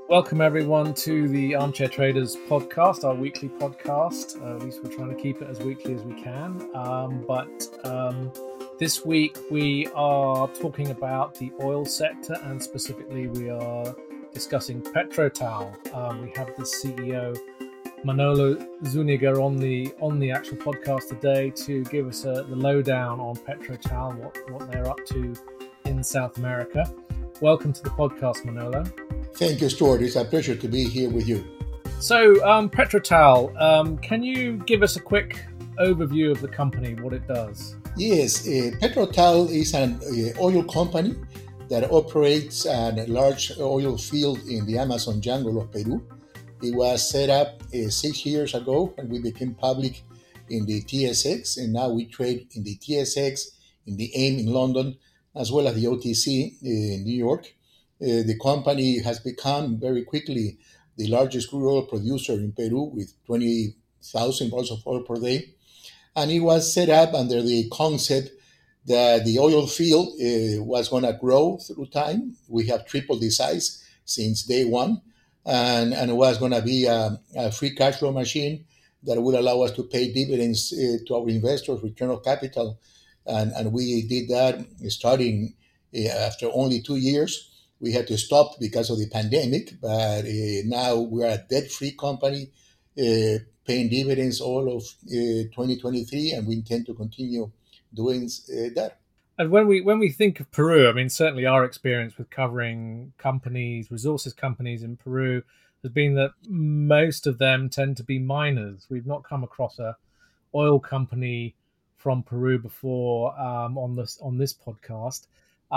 Welcome everyone to the Armchair Traders podcast, our weekly podcast. At least we're trying to keep it as weekly as we can. This week we are talking about the oil sector, and specifically we are discussing PetroTal. We have the CEO Manolo Zuniga on the actual podcast today to give us the lowdown on PetroTal, what they're up to in South America. Welcome to the podcast, Manolo. Thank you, Stuart. It's a pleasure to be here with you. So, PetroTal, can you give us a quick overview of the company, what it does? Yes, PetroTal is an oil company that operates a large oil field in the Amazon jungle of Peru. It was set up 6 years ago when we became public in the TSX, and now we trade in the TSX, in the AIM in London, as well as the OTC in New York. The company has become very quickly the largest crude oil producer in Peru with 20,000 barrels of oil per day. And it was set up under the concept that the oil field was going to grow through time. We have tripled the size since day one, and it was going to be a free cash flow machine that would allow us to pay dividends to our investors, return of capital. And we did that starting after only 2 years. We had to stop because of the pandemic, but now we're a debt-free company paying dividends all of 2023, and we intend to continue doing that. And when we think of Peru, I mean, certainly our experience with covering companies, resources companies in Peru, has been that most of them tend to be miners. We've not come across a oil company from Peru before on this podcast.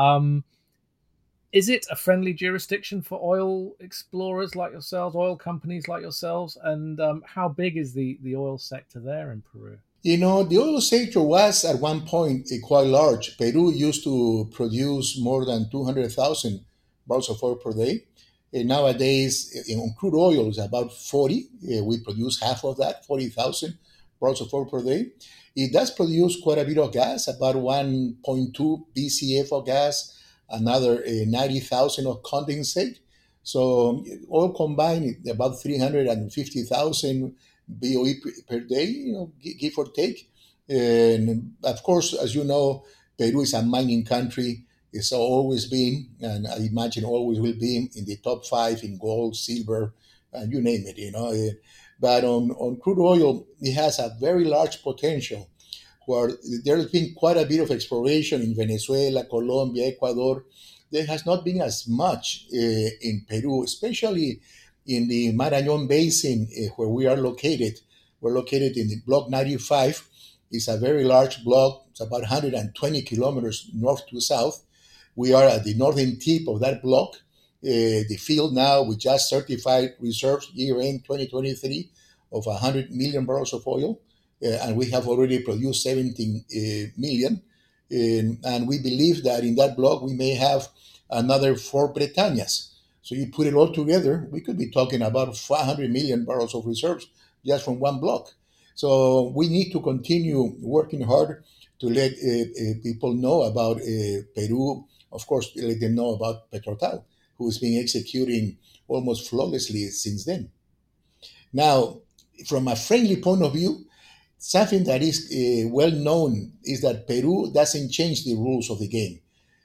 Is it a friendly jurisdiction for oil explorers like yourselves, oil companies like yourselves? And how big is the oil sector there in Peru? You know, the oil sector was at one point quite large. Peru used to produce more than 200,000 barrels of oil per day. And nowadays, on crude oil, is about 40. We produce half of that, 40,000 barrels of oil per day. It does produce quite a bit of gas, about 1.2 BCF of gas, another 90,000 of condensate. So all combined, about 350,000 BOE per day, give or take. And of course, as you know, Peru is a mining country. It's always been, and I imagine always will be, in the top 5 in gold, silver, and you name it, But on crude oil, it has a very large potential, where there's been quite a bit of exploration in Venezuela, Colombia, Ecuador. There has not been as much in Peru, especially in the Marañón Basin, where we are located. We're located in the Block 95. It's a very large block. It's about 120 kilometers north to south. We are at the northern tip of that block. The field now, we just certified reserves year-end 2023 of 100 million barrels of oil. And we have already produced 17 million. And we believe that in that block, we may have another 4 Bretañas. So you put it all together, we could be talking about 500 million barrels of reserves just from one block. So we need to continue working hard to let people know about Peru. Of course, let them know about PetroTal, who has been executing almost flawlessly since then. Now, from a friendly point of view, something that is well known is that Peru doesn't change the rules of the game.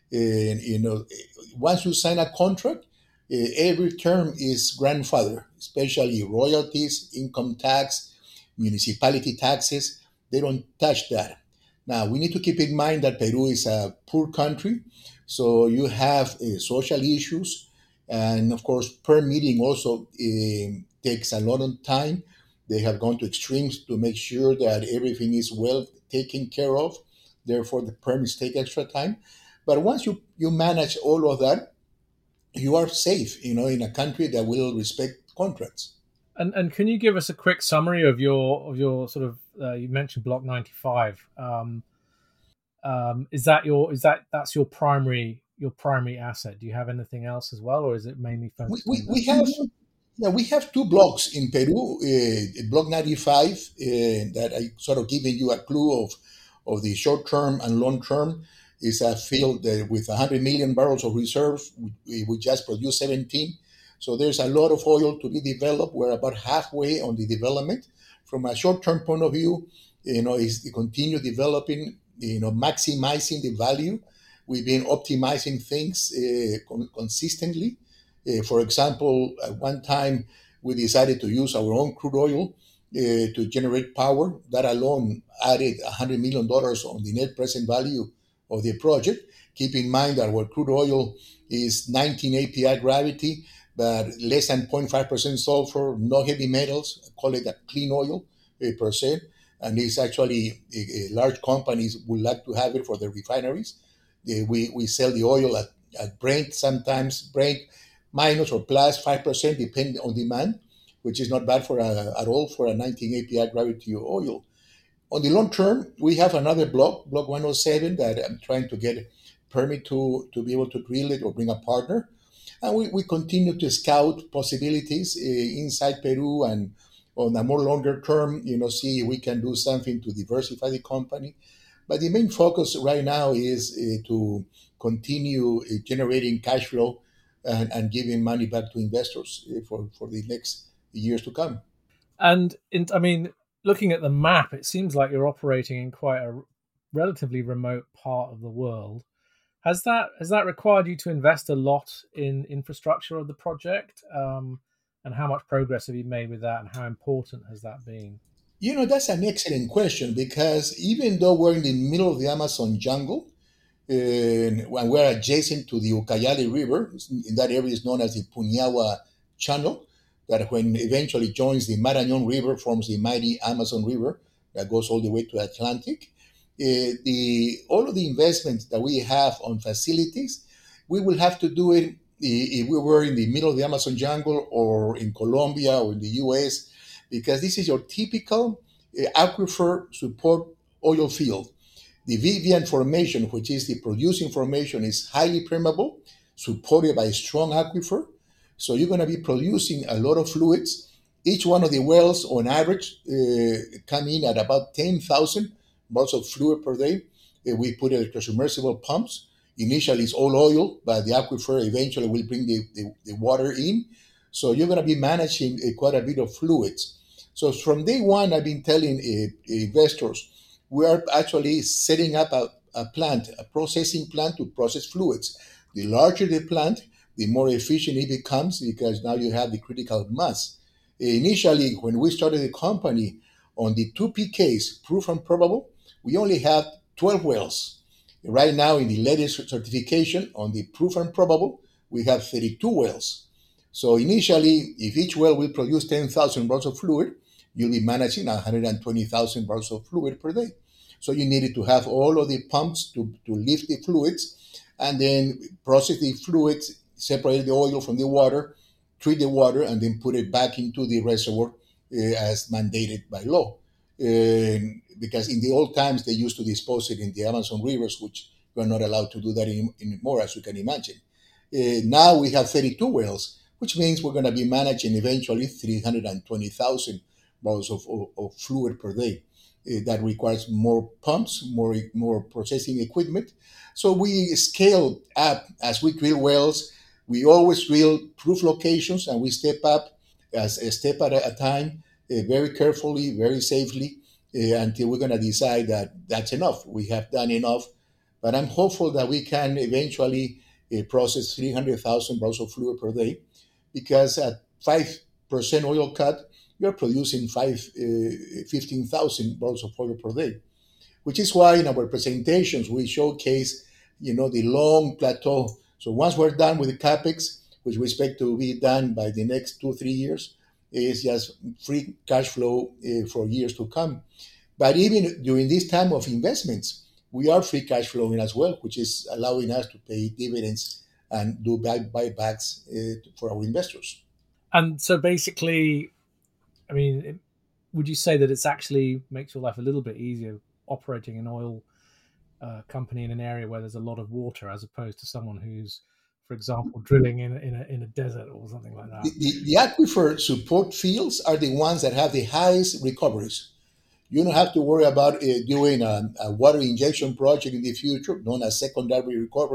Once you sign a contract, every term is grandfather, especially royalties, income tax, municipality taxes. They don't touch that. Now, we need to keep in mind that Peru is a poor country, so you have social issues, and of course, permitting also takes a lot of time. They have gone to extremes to make sure that everything is well taken care of. Therefore, the permits take extra time. But once you manage all of that, you are safe, in a country that will respect contracts. And can you give us a quick summary of your sort of you mentioned Block 95? That's your primary asset? Do you have anything else as well, or is it mainly focused? We have 2 blocks in Peru. Block 95 that I sort of giving you a clue of the short term and long term. Is a field with 100 million barrels of reserves. We just produced 17. So there's a lot of oil to be developed. We're about halfway on the development. From a short-term point of view, is to continue developing, maximizing the value. We've been optimizing things consistently. For example, at one time, we decided to use our own crude oil to generate power. That alone added $100 million on the net present value of the project. Keep in mind that our crude oil is 19 API gravity, but less than 0.5% sulfur, no heavy metals. I call it a clean oil per se. And it's actually large companies would like to have it for their refineries. We sell the oil at Brent, sometimes Brent minus or plus 5%, depending on demand, which is not bad at all for a 19 API gravity oil. On the long term, we have another block 107, that I'm trying to get permit to be able to drill it or bring a partner. And we continue to scout possibilities inside Peru, and on a more longer term, see if we can do something to diversify the company. But the main focus right now is to continue generating cash flow and giving money back to investors for the next years to come. And looking at the map, it seems like you're operating in quite a relatively remote part of the world. Has that required you to invest a lot in infrastructure of the project? And how much progress have you made with that, and how important has that been? That's an excellent question, because even though we're in the middle of the Amazon jungle, and we're adjacent to the Ucayali River, in that area is known as the Puñahua Channel, that when eventually joins the Marañón River, forms the mighty Amazon River that goes all the way to the Atlantic. All of the investments that we have on facilities, we will have to do it if we were in the middle of the Amazon jungle or in Colombia or in the US, because this is your typical aquifer support oil field. The Vivian Formation, which is the producing formation, is highly permeable, supported by a strong aquifer. So you're going to be producing a lot of fluids. Each one of the wells, on average, come in at about 10,000 barrels of fluid per day. We put electrosubmersible pumps. Initially, it's all oil, but the aquifer eventually will bring the water in. So you're going to be managing quite a bit of fluids. So from day one, I've been telling investors, we are actually setting up a processing plant to process fluids. The larger the plant, the more efficient it becomes, because now you have the critical mass. Initially, when we started the company, on the 2PKs, proof and probable, we only had 12 wells. Right now, in the latest certification, on the proof and probable, we have 32 wells. So initially, if each well will produce 10,000 barrels of fluid, you'll be managing 120,000 barrels of fluid per day. So you needed to have all of the pumps to lift the fluids, and then process the fluids, separate the oil from the water, treat the water, and then put it back into the reservoir as mandated by law. Because in the old times, they used to dispose it in the Amazon rivers, which we're not allowed to do that anymore, as you can imagine. Now we have 32 wells, which means we're going to be managing eventually 320,000 barrels of fluid per day. That requires more pumps, more processing equipment. So we scale up as we drill wells. We always drill proof locations, and we step up as a step at a time, very carefully, very safely, until we're going to decide that that's enough. We have done enough. But I'm hopeful that we can eventually process 300,000 barrels of fluid per day, because at 5% oil cut, you're producing 15,000 barrels of oil per day, which is why in our presentations we showcase, the long plateau. So once we're done with the capex, which we expect to be done by the next 2-3 years, is just free cash flow for years to come. But even during this time of investments, we are free cash flowing as well, which is allowing us to pay dividends and do buybacks for our investors. And so basically, would you say that it's actually makes your life a little bit easier operating an oil company in an area where there's a lot of water, as opposed to someone who's, for example, drilling in a desert or something like that? The aquifer support fields are the ones that have the highest recoveries. You don't have to worry about doing a water injection project in the future, known as secondary recovery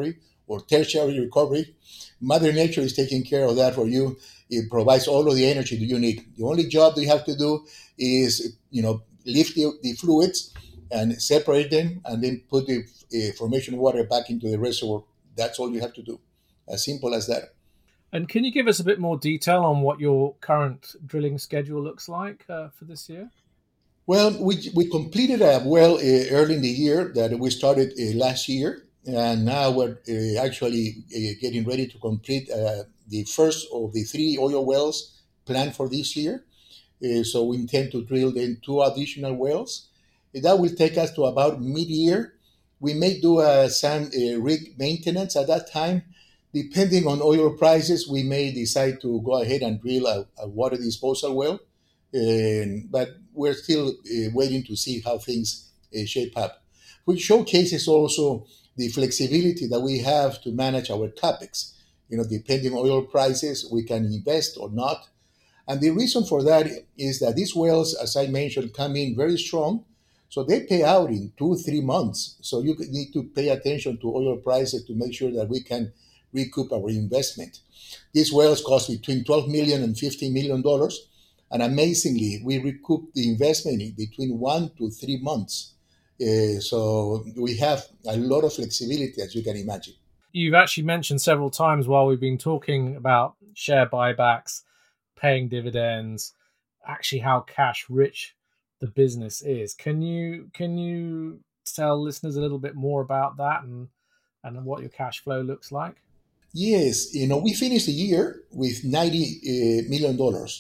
or tertiary recovery. Mother Nature is taking care of that for you. It provides all of the energy that you need. The only job you have to do is, lift the fluids and separate them, and then put the formation water back into the reservoir. That's all you have to do. As simple as that. And can you give us a bit more detail on what your current drilling schedule looks like for this year? Well, we completed a well early in the year that we started last year, and now we're actually getting ready to complete the first of the three oil wells planned for this year. So we intend to drill then two additional wells. That will take us to about mid-year. We may do some rig maintenance at that time. Depending on oil prices, we may decide to go ahead and drill a water disposal well. But we're still waiting to see how things shape up. Which showcases also the flexibility that we have to manage our capex. Depending on oil prices, we can invest or not. And the reason for that is that these wells, as I mentioned, come in very strong. So they pay out in 2-3 months. So you need to pay attention to oil prices to make sure that we can recoup our investment. These wells cost between $12 million and $15 million. And amazingly, we recoup the investment in between 1 to 3 months. So we have a lot of flexibility, as you can imagine. You've actually mentioned several times while we've been talking about share buybacks, paying dividends, actually how cash rich the business is. Can you tell listeners a little bit more about that and what your cash flow looks like? Yes, we finished the year with $90 million.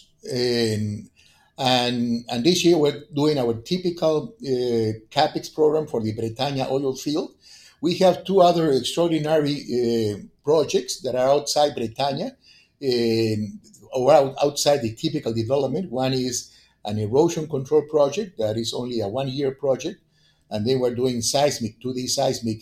And this year we're doing our typical CapEx program for the Bretaña oil field. We have two other extraordinary projects that are outside Bretaña, or outside the typical development. One is an erosion control project that is only a 1-year project. And then we're doing 2D seismic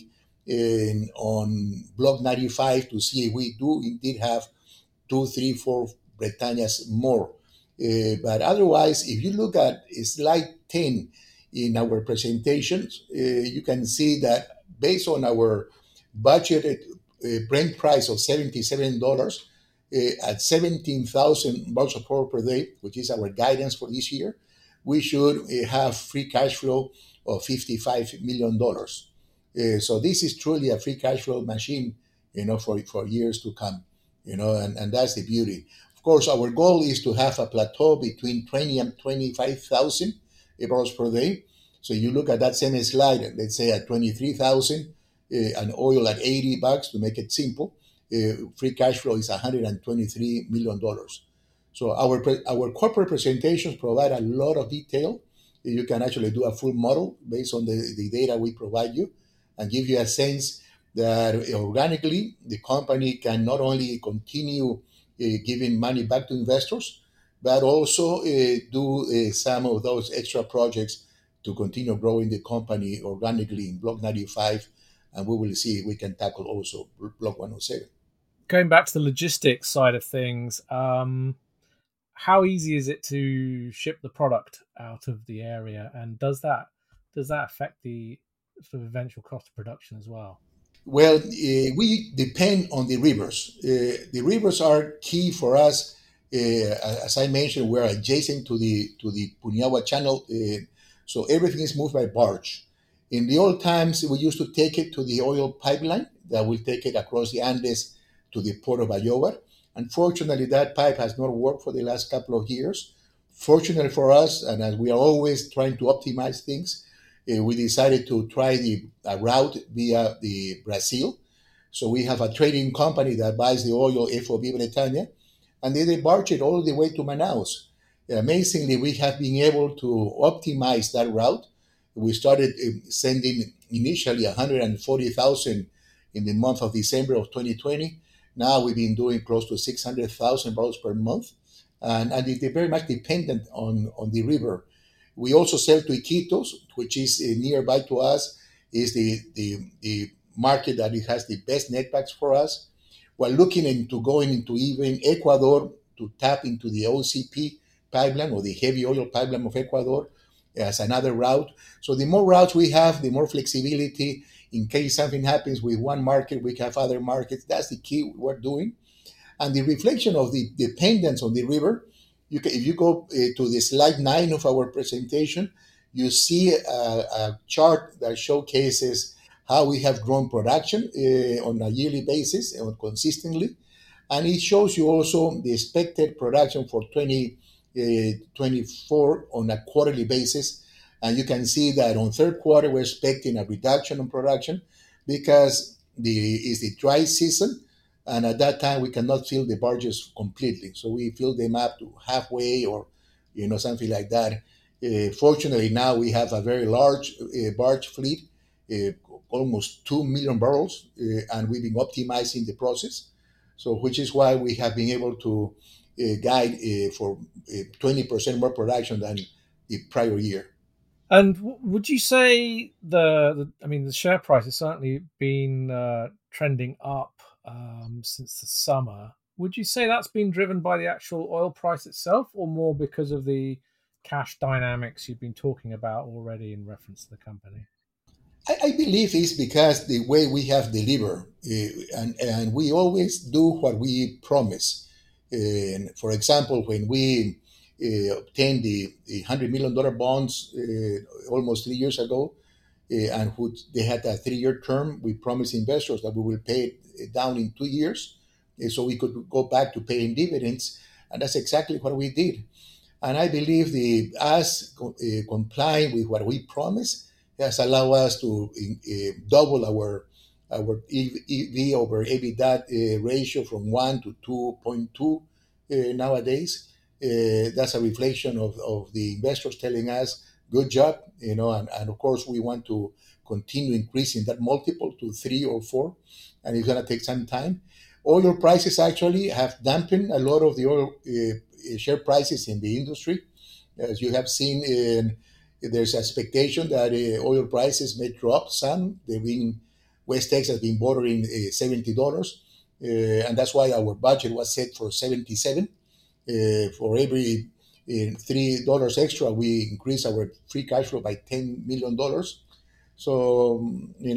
on Block 95 to see if we do indeed have 2, 3, 4 Bretañas more. But otherwise, if you look at slide 10 in our presentations, you can see that based on our budgeted Brent price of $77 at 17,000 barrels of oil per day, which is our guidance for this year, we should have free cash flow of $55 million. So this is truly a free cash flow machine, for years to come, and that's the beauty. Of course, our goal is to have a plateau between 20 and 25,000 barrels per day. So you look at that same slide, let's say at 23,000, and oil at $80 to make it simple, free cash flow is $123 million. So our corporate presentations provide a lot of detail. You can actually do a full model based on the data we provide you, and give you a sense that organically the company can not only continue giving money back to investors, but also do some of those extra projects to continue growing the company organically in Block 95, and we will see if we can tackle also Block 107. Going back to the logistics side of things, how easy is it to ship the product out of the area, and does that affect the sort of eventual cost of production as well? Well, we depend on the rivers. The rivers are key for us. As I mentioned, we're adjacent to the Puñahua Channel, so everything is moved by barge. In the old times, we used to take it to the oil pipeline that will take it across the Andes to the port of Bayóvar. Unfortunately, that pipe has not worked for the last couple of years. Fortunately for us, and as we are always trying to optimize things, we decided to try the route via the Brazil. So we have a trading company that buys the oil, FOB Bretaña, and then they barge it all the way to Manaus. Amazingly, we have been able to optimize that route. We started sending initially 140,000 in the month of December of 2020. Now we've been doing close to 600,000 barrels per month, and they're very much dependent on the river. We also sell to Iquitos, which is nearby to us, is the market that it has the best netbacks for us. We're looking into going into even Ecuador to tap into the OCP pipeline, or the heavy oil pipeline of Ecuador, as another route. So the more routes we have, the more flexibility in case something happens with one market, we have other markets. That's the key we're doing. And the reflection of the dependence on the river, if you go to the slide 9 of our presentation, you see a chart that showcases how we have grown production on a yearly basis and consistently. And it shows you also the expected production for 2024 on a quarterly basis. And you can see that on third quarter, we're expecting a reduction in production because it's the dry season. And at that time, we cannot fill the barges completely. So we fill them up to halfway or, something like that. Fortunately, now we have a very large barge fleet, almost 2 million barrels, and we've been optimizing the process. So, which is why we have been able to guide for 20% more production than the prior year. And would you say the share price has certainly been trending up since the summer? Would you say that's been driven by the actual oil price itself, or more because of the cash dynamics you've been talking about already in reference to the company? I believe it's because the way we have delivered, and we always do what we promise. And for example, when we obtained the $100 million bonds almost 3 years ago, and they had a 3-year term, we promised investors that we will pay it down in 2 years, so we could go back to paying dividends, and that's exactly what we did. And I believe us complying with what we promised has allowed us to double our EV over EBITDA ratio from 1 to 2.2 nowadays. That's a reflection of the investors telling us, good job, and of course we want to continue increasing that multiple to 3 or 4, and it's going to take some time. Oil prices actually have dampened a lot of the oil share prices in the industry. As you have seen, there's expectation that oil prices may drop some. West Texas has been bordering $70, and that's why our budget was set for 77. For every $3 extra, we increase our free cash flow by $10 million. So,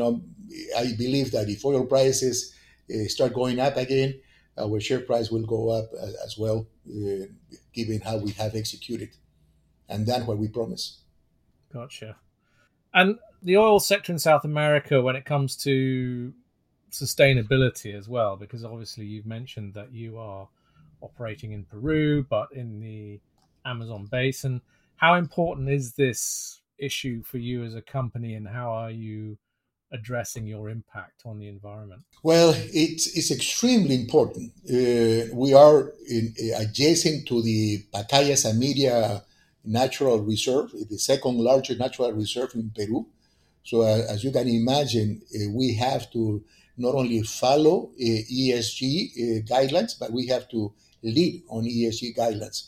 I believe that if oil prices start going up again, our share price will go up as well, given how we have executed and done what we promised. Gotcha. And the oil sector in South America, when it comes to sustainability as well, because obviously you've mentioned that you are operating in Peru, but in the Amazon basin. How important is this issue for you as a company, and how are you addressing your impact on the environment? Well, it's extremely important. We are adjacent to the Pacaya-Samiria Natural Reserve, the second largest natural reserve in Peru. So as you can imagine, we have to not only follow ESG guidelines, but we have to lead on ESG guidelines.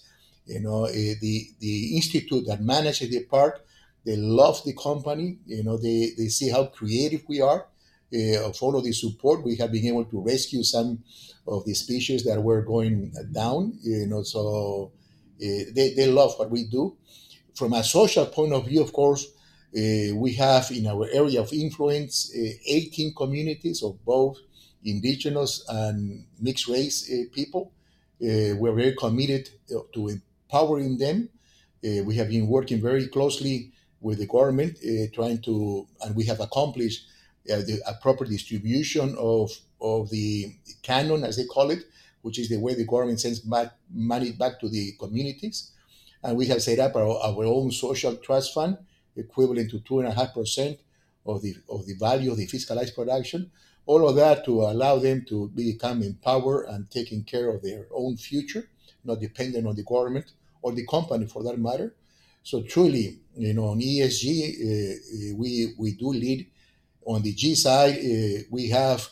The institute that manages the park, they love the company. They see how creative we are. Of all of the support, we have been able to rescue some of the species that were going down. So they love what we do. From a social point of view, of course, we have in our area of influence 18 communities of both indigenous and mixed race people. We're very committed to empowering them. We have been working very closely with the government, and we have accomplished a proper distribution of the canon, as they call it, which is the way the government sends money back to the communities. And we have set up our own social trust fund, equivalent to 2.5% of the value of the fiscalized production. All of that to allow them to become empowered and taking care of their own future, not dependent on the government or the company for that matter. So truly, on ESG, we do lead. On the G side, we have,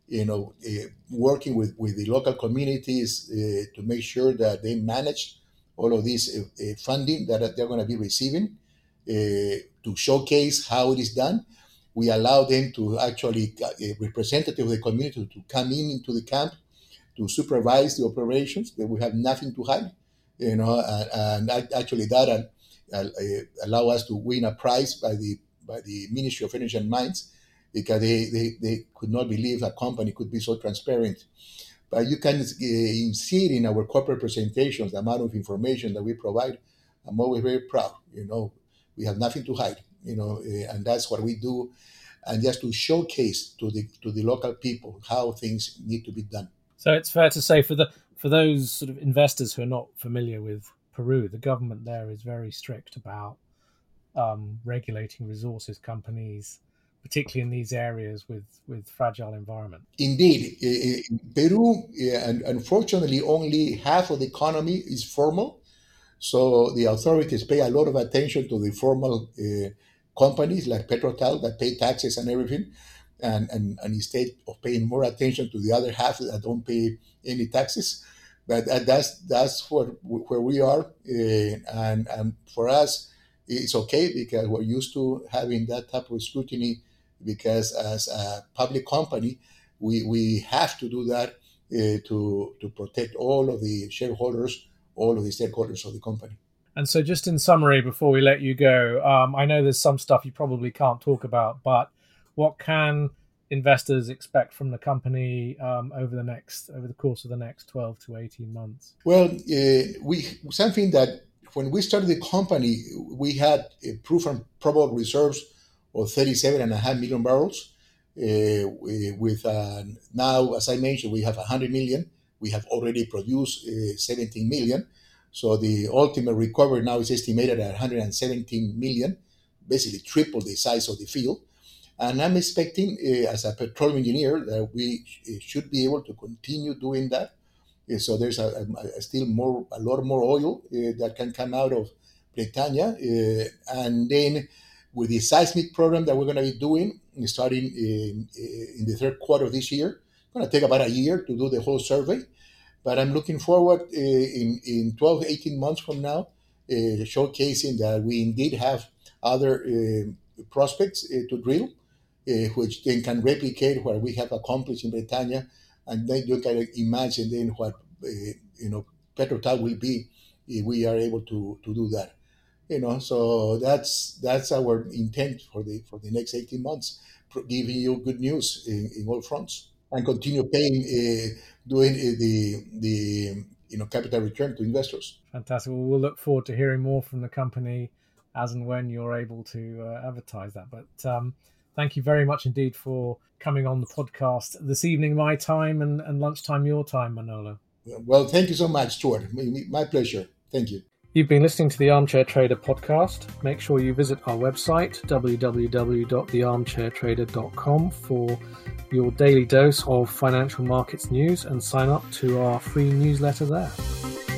working with the local communities to make sure that they manage all of this funding that they're going to be receiving, to showcase how it is done. We allow them to actually, a representative of the community, to come into the camp to supervise the operations. That we have nothing to hide, and actually that allow us to win a prize by the Ministry of Energy and Mines because they could not believe a company could be so transparent. But you can see it in our corporate presentations, the amount of information that we provide. I'm always very proud. We have nothing to hide. And that's what we do, and just to showcase to the local people how things need to be done. So it's fair to say, for those sort of investors who are not familiar with Peru, the government there is very strict about regulating resources companies, particularly in these areas with fragile environment. Indeed. In Peru, and unfortunately, only half of the economy is formal. So the authorities pay a lot of attention to the formal companies like PetroTal that pay taxes and everything, and instead of paying more attention to the other half that don't pay any taxes. But that's where we are, and for us, it's okay because we're used to having that type of scrutiny. Because as a public company, we have to do that to protect all of the shareholders, all of the stakeholders of the company. And so, just in summary, before we let you go, I know there's some stuff you probably can't talk about, but what can investors expect from the company over the course of the next 12 to 18 months? Well, something that when we started the company, we had proved and probable reserves of 37.5 million barrels. With now, as I mentioned, we have 100 million. We have already produced 17 million. So the ultimate recovery now is estimated at 117 million, basically triple the size of the field. And I'm expecting, as a petroleum engineer, that we should be able to continue doing that. So there's still a lot more oil that can come out of Bretaña. And then with the seismic program that we're going to be doing, starting in the third quarter of this year, it's going to take about a year to do the whole survey. But I'm looking forward in 12, 18 months from now, showcasing that we indeed have other prospects to drill, which then can replicate what we have accomplished in Bretaña. And then you can imagine then what PetroTal will be if we are able to do that. So that's our intent for the next 18 months, giving you good news in all fronts, and continue doing the capital return to investors. Fantastic. Well, we'll look forward to hearing more from the company as and when you're able to advertise that. But thank you very much indeed for coming on the podcast this evening, my time, and lunchtime your time, Manolo. Well, thank you so much, Stuart. My pleasure. Thank you. You've been listening to the Armchair Trader podcast. Make sure you visit our website, www.thearmchairtrader.com, for your daily dose of financial markets news, and sign up to our free newsletter there.